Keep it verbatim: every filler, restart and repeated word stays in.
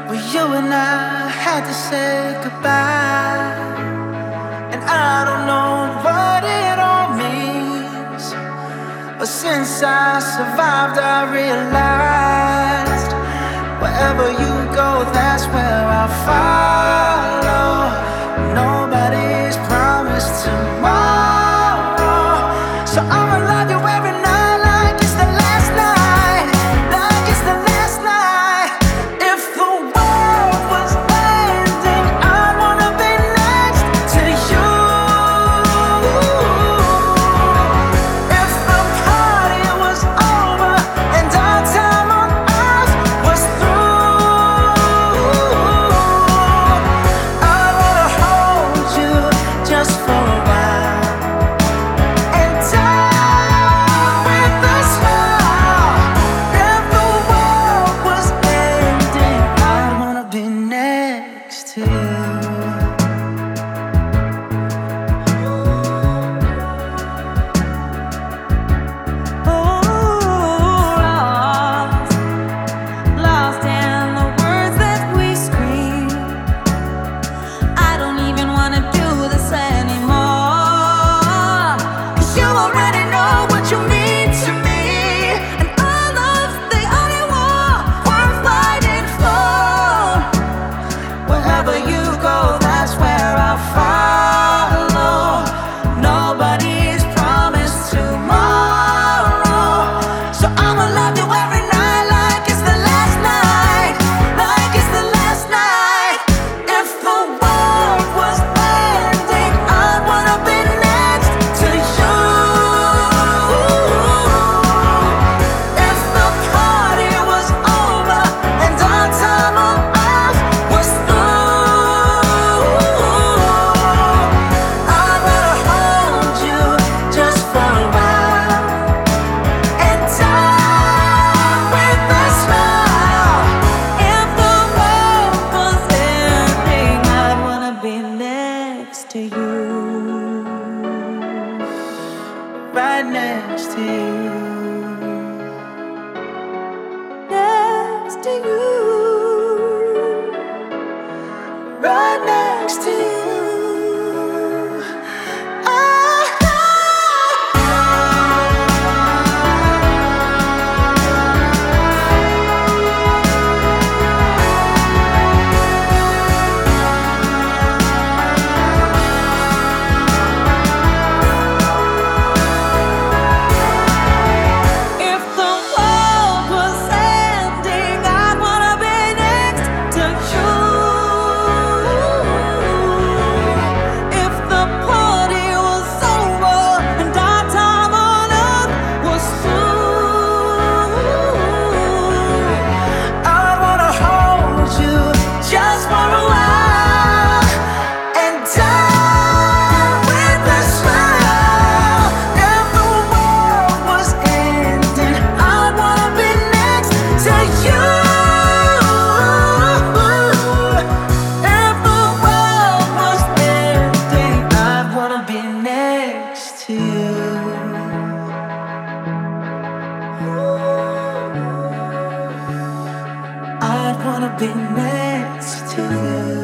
Well, you and I had to say goodbye, and I don't know what it all means. But since I survived, I realized wherever you go, that's where I'll follow. Nobody's promised tomorrow, so I'ma love you every night like it's the last night, like it's the last night. If the world was ending, I'd wanna be next to you. If the party was over and our time on earth was through, I wanna hold you just for a while and die with a smile. If the world was ending, I'd wanna be next to you. Lost in the words that we scream. I don't even wanna do this anymore. 'Cause you already know what you mean to me, and our love's the only war worth fighting for. Wherever you go, that's where I'll follow. Nobody's promised tomorrow, so I'ma love you every night like it's the last night, like it's the last night. If the world was ending, I'd wanna be next to you. If the party was over and our time on earth was through, I'd rather hold you just for a while and die with a smile. If the world was ending, I'd wanna be next to you. Right next to you. Next to you. Right next to you. If the world was ending, I'd wanna be next to you. If the party was over and our time on earth was through, I wanna hold you just for a while and die with a smile. If the world was ending, I wanna be next to you. If the world was ending, I'd wanna be next to you. I'd wanna be next to you.